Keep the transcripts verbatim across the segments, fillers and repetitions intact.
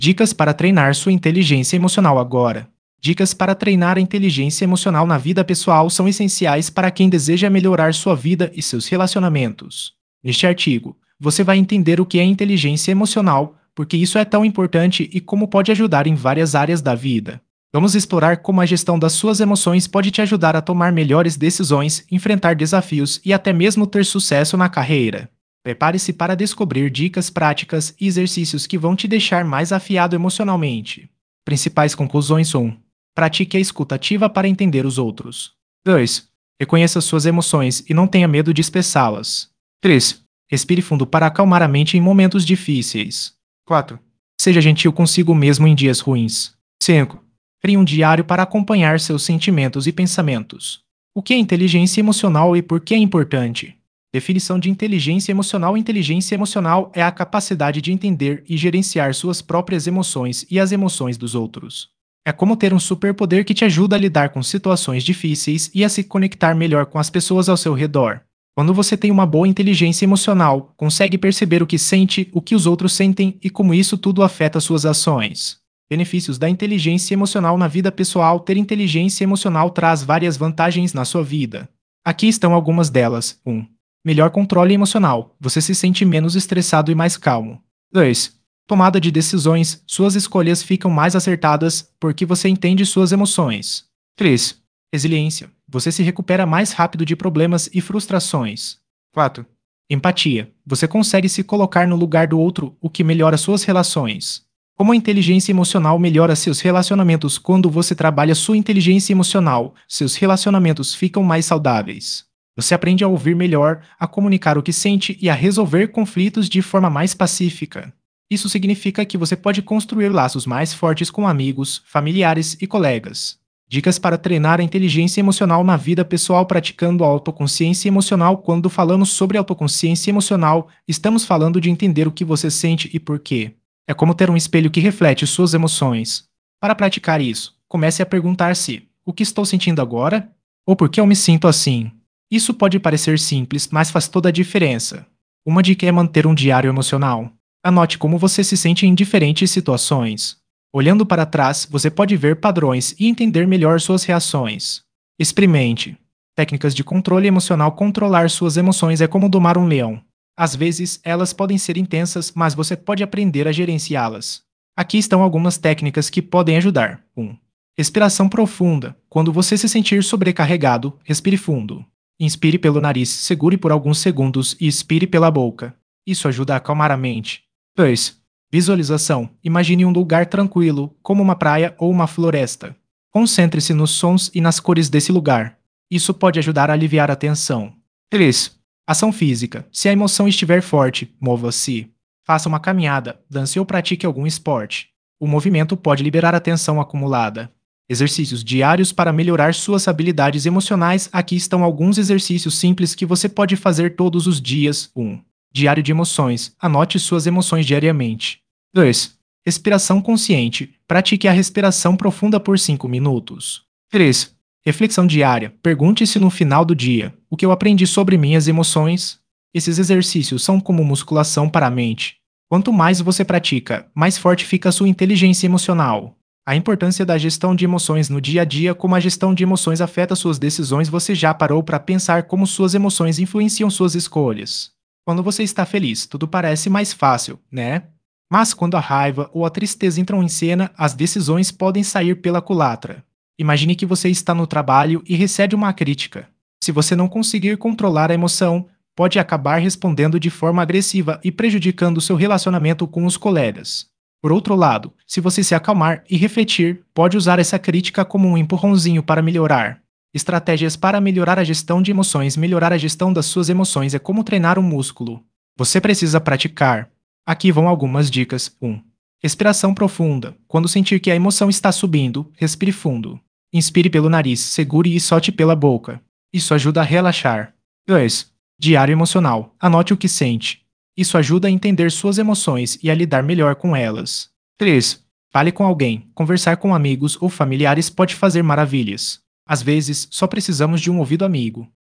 Dicas para treinar sua inteligência emocional agora. Dicas para treinar a inteligência emocional na vida pessoal são essenciais para quem deseja melhorar sua vida e seus relacionamentos. Neste artigo, você vai entender o que é inteligência emocional, porque isso é tão importante e como pode ajudar em várias áreas da vida. Vamos explorar como a gestão das suas emoções pode te ajudar a tomar melhores decisões, enfrentar desafios e até mesmo ter sucesso na carreira. Prepare-se para descobrir dicas práticas e exercícios que vão te deixar mais afiado emocionalmente. Principais conclusões: um. Pratique a escuta ativa para entender os outros. dois. Reconheça suas emoções e não tenha medo de expressá-las. três. Respire fundo para acalmar a mente em momentos difíceis. quatro. Seja gentil consigo mesmo em dias ruins. cinco. Crie um diário para acompanhar seus sentimentos e pensamentos. O que é inteligência emocional e por que é importante? Definição de inteligência emocional: inteligência emocional é a capacidade de entender e gerenciar suas próprias emoções e as emoções dos outros. É como ter um superpoder que te ajuda a lidar com situações difíceis e a se conectar melhor com as pessoas ao seu redor. Quando você tem uma boa inteligência emocional, consegue perceber o que sente, o que os outros sentem e como isso tudo afeta suas ações. Benefícios da inteligência emocional na vida pessoal: ter inteligência emocional traz várias vantagens na sua vida. Aqui estão algumas delas. um. Melhor controle emocional. Você se sente menos estressado e mais calmo. dois. Tomada de decisões. Suas escolhas ficam mais acertadas porque você entende suas emoções. três. Resiliência. Você se recupera mais rápido de problemas e frustrações. quatro. Empatia. Você consegue se colocar no lugar do outro, o que melhora suas relações. Como a inteligência emocional melhora seus relacionamentos? Quando você trabalha sua inteligência emocional, seus relacionamentos ficam mais saudáveis. Você aprende a ouvir melhor, a comunicar o que sente e a resolver conflitos de forma mais pacífica. Isso significa que você pode construir laços mais fortes com amigos, familiares e colegas. Dicas para treinar a inteligência emocional na vida pessoal: praticando a autoconsciência emocional. Quando falamos sobre autoconsciência emocional, estamos falando de entender o que você sente e por quê. É como ter um espelho que reflete suas emoções. Para praticar isso, comece a perguntar-se: o que estou sentindo agora? Ou por que eu me sinto assim? Isso pode parecer simples, mas faz toda a diferença. Uma dica é manter um diário emocional. Anote como você se sente em diferentes situações. Olhando para trás, você pode ver padrões e entender melhor suas reações. Experimente. Técnicas de controle emocional: controlar suas emoções é como domar um leão. Às vezes, elas podem ser intensas, mas você pode aprender a gerenciá-las. Aqui estão algumas técnicas que podem ajudar. um. Respiração profunda. Quando você se sentir sobrecarregado, respire fundo. Inspire pelo nariz, segure por alguns segundos e expire pela boca. Isso ajuda a acalmar a mente. dois. Visualização. Imagine um lugar tranquilo, como uma praia ou uma floresta. Concentre-se nos sons e nas cores desse lugar. Isso pode ajudar a aliviar a tensão. três. Ação física. Se a emoção estiver forte, mova-se. Faça uma caminhada, dance ou pratique algum esporte. O movimento pode liberar a tensão acumulada. Exercícios diários para melhorar suas habilidades emocionais. Aqui estão alguns exercícios simples que você pode fazer todos os dias. um. Diário de emoções. Anote suas emoções diariamente. dois. Respiração consciente. Pratique a respiração profunda por cinco minutos. três. Reflexão diária. Pergunte-se no final do dia: o que eu aprendi sobre minhas emoções? Esses exercícios são como musculação para a mente. Quanto mais você pratica, mais forte fica a sua inteligência emocional. A importância da gestão de emoções no dia a dia: como a gestão de emoções afeta suas decisões. Você já parou para pensar como suas emoções influenciam suas escolhas? Quando você está feliz, tudo parece mais fácil, né? Mas quando a raiva ou a tristeza entram em cena, as decisões podem sair pela culatra. Imagine que você está no trabalho e recebe uma crítica. Se você não conseguir controlar a emoção, pode acabar respondendo de forma agressiva e prejudicando seu relacionamento com os colegas. Por outro lado, se você se acalmar e refletir, pode usar essa crítica como um empurrãozinho para melhorar. Estratégias para melhorar a gestão de emoções. Melhorar a gestão das suas emoções é como treinar um músculo. Você precisa praticar. Aqui vão algumas dicas. um. Respiração profunda. Quando sentir que a emoção está subindo, respire fundo. Inspire pelo nariz, segure e solte pela boca. Isso ajuda a relaxar. dois. Diário emocional. Anote o que sente. Isso ajuda a entender suas emoções e a lidar melhor com elas. três. Fale com alguém. Conversar com amigos ou familiares pode fazer maravilhas. Às vezes, só precisamos de um ouvido amigo.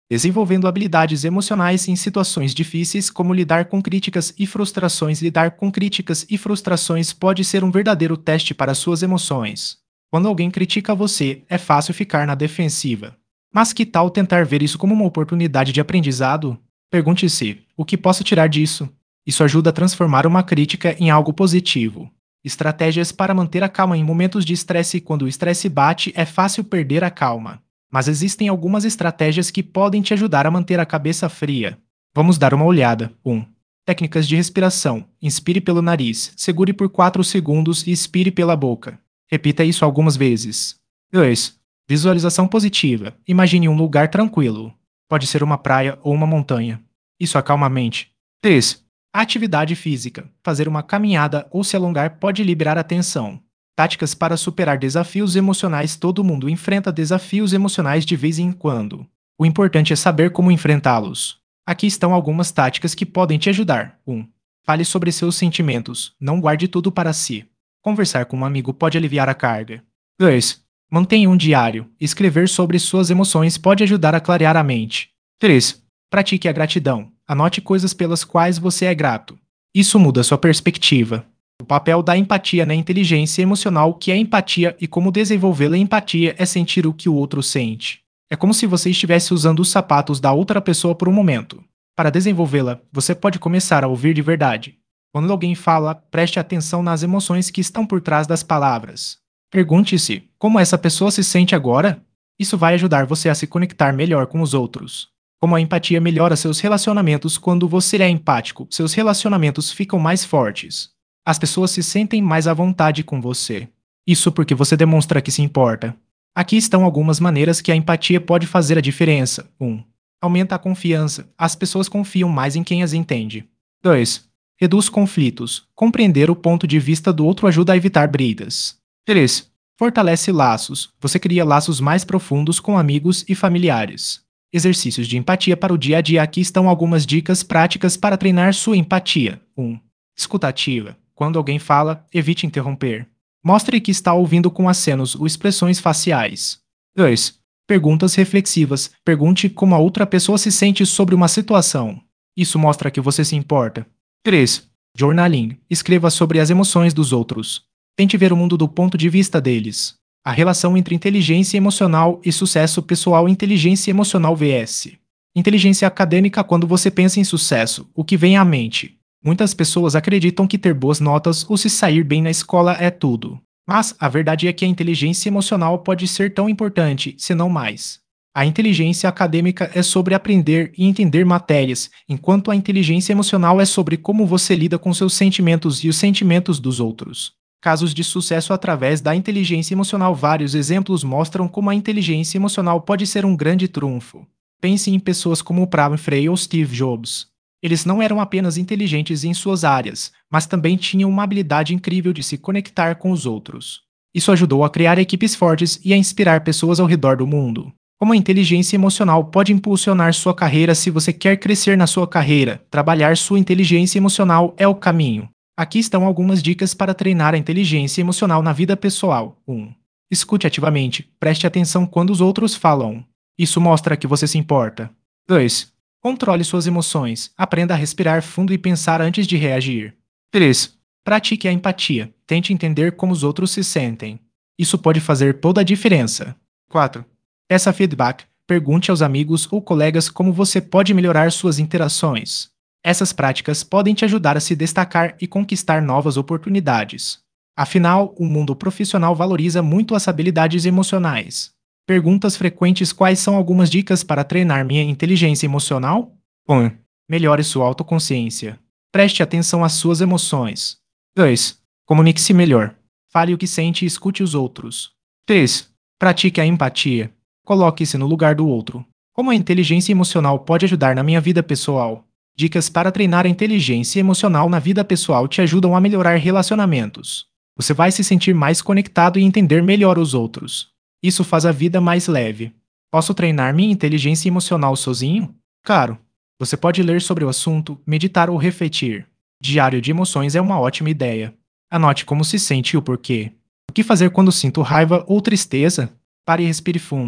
desenvolvendo habilidades emocionais em situações difíceis, como lidar com críticas e frustrações. Lidar com críticas e frustrações pode ser um verdadeiro teste para suas emoções. Quando alguém critica você, é fácil ficar na defensiva. Mas que tal tentar ver isso como uma oportunidade de aprendizado? Pergunte-se: o que posso tirar disso? Isso ajuda a transformar uma crítica em algo positivo. Estratégias para manter a calma em momentos de estresse. Quando o estresse bate, é fácil perder a calma. Mas existem algumas estratégias que podem te ajudar a manter a cabeça fria. Vamos dar uma olhada. um. Técnicas de respiração. Inspire pelo nariz, segure por quatro segundos e expire pela boca. Repita isso algumas vezes. dois. Visualização positiva. Imagine um lugar tranquilo. Pode ser uma praia ou uma montanha. Isso acalma a mente. três. Atividade física. Fazer uma caminhada ou se alongar pode liberar a tensão. Táticas para superar desafios emocionais. Todo mundo enfrenta desafios emocionais de vez em quando. O importante é saber como enfrentá-los. Aqui estão algumas táticas que podem te ajudar. um. Fale sobre seus sentimentos. Não guarde tudo para si. Conversar com um amigo pode aliviar a carga. dois. Mantenha um diário. Escrever sobre suas emoções pode ajudar a clarear a mente. três. Pratique a gratidão. Anote coisas pelas quais você é grato. Isso muda sua perspectiva. O papel da empatia na inteligência emocional. O que é empatia e como desenvolvê-la? Empatia é sentir o que o outro sente. É como se você estivesse usando os sapatos da outra pessoa por um momento. Para desenvolvê-la, você pode começar a ouvir de verdade. Quando alguém fala, preste atenção nas emoções que estão por trás das palavras. Pergunte-se: como essa pessoa se sente agora? Isso vai ajudar você a se conectar melhor com os outros. Como a empatia melhora seus relacionamentos. Quando você é empático, seus relacionamentos ficam mais fortes. As pessoas se sentem mais à vontade com você. Isso porque você demonstra que se importa. Aqui estão algumas maneiras que a empatia pode fazer a diferença. um. Aumenta a confiança. As pessoas confiam mais em quem as entende. dois. Reduz conflitos. Compreender o ponto de vista do outro ajuda a evitar brigas. três. Fortalece laços. Você cria laços mais profundos com amigos e familiares. Exercícios de empatia para o dia a dia. Aqui estão algumas dicas práticas para treinar sua empatia. um. Escuta ativa. Quando alguém fala, evite interromper. Mostre que está ouvindo com acenos ou expressões faciais. dois. Perguntas reflexivas. Pergunte como a outra pessoa se sente sobre uma situação. Isso mostra que você se importa. três. Journaling. Escreva sobre as emoções dos outros. Tente ver o mundo do ponto de vista deles. A relação entre inteligência emocional e sucesso pessoal. Inteligência emocional versus inteligência acadêmica. Quando você pensa em sucesso, o que vem à mente? Muitas pessoas acreditam que ter boas notas ou se sair bem na escola é tudo. Mas a verdade é que a inteligência emocional pode ser tão importante, se não mais. A inteligência acadêmica é sobre aprender e entender matérias, enquanto a inteligência emocional é sobre como você lida com seus sentimentos e os sentimentos dos outros. Casos de sucesso através da inteligência emocional. Vários exemplos mostram como a inteligência emocional pode ser um grande trunfo. Pense em pessoas como Oprah Winfrey ou Steve Jobs. Eles não eram apenas inteligentes em suas áreas, mas também tinham uma habilidade incrível de se conectar com os outros. Isso ajudou a criar equipes fortes e a inspirar pessoas ao redor do mundo. Como a inteligência emocional pode impulsionar sua carreira? Se você quer crescer na sua carreira, trabalhar sua inteligência emocional é o caminho. Aqui estão algumas dicas para treinar a inteligência emocional na vida pessoal. um. Escute ativamente. Preste atenção quando os outros falam. Isso mostra que você se importa. dois. Controle suas emoções. Aprenda a respirar fundo e pensar antes de reagir. três. Pratique a empatia. Tente entender como os outros se sentem. Isso pode fazer toda a diferença. quatro. Peça feedback. Pergunte aos amigos ou colegas como você pode melhorar suas interações. Essas práticas podem te ajudar a se destacar e conquistar novas oportunidades. Afinal, o mundo profissional valoriza muito as habilidades emocionais. Perguntas frequentes: quais são algumas dicas para treinar minha inteligência emocional? um. Melhore sua autoconsciência. Preste atenção às suas emoções. dois. Comunique-se melhor. Fale o que sente e escute os outros. três. Pratique a empatia. Coloque-se no lugar do outro. Como a inteligência emocional pode ajudar na minha vida pessoal? Dicas para treinar a inteligência emocional na vida pessoal te ajudam a melhorar relacionamentos. Você vai se sentir mais conectado e entender melhor os outros. Isso faz a vida mais leve. Posso treinar minha inteligência emocional sozinho? Claro. Você pode ler sobre o assunto, meditar ou refletir. Diário de emoções é uma ótima ideia. Anote como se sente e o porquê. O que fazer quando sinto raiva ou tristeza? Pare e respire fundo.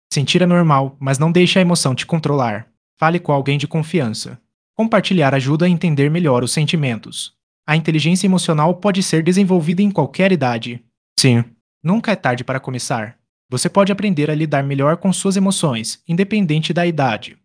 Sentir é normal, mas não deixe a emoção te controlar. Fale com alguém de confiança. Compartilhar ajuda a entender melhor os sentimentos. A inteligência emocional pode ser desenvolvida em qualquer idade. Sim. Nunca é tarde para começar. Você pode aprender a lidar melhor com suas emoções, independente da idade.